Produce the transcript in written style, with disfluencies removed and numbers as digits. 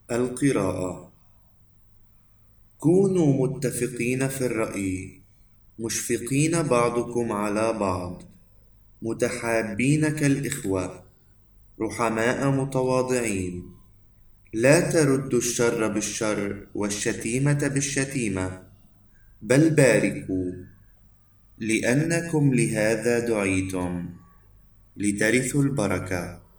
القراءة. كونوا متفقين في الرأي، مشفقين بعضكم على بعض، متحابين كالإخوة، رحماء متواضعين، لا تردوا الشر بالشر والشتيمة بالشتيمة، بل باركوا، لأنكم لهذا دعيتم، لترثوا البركة.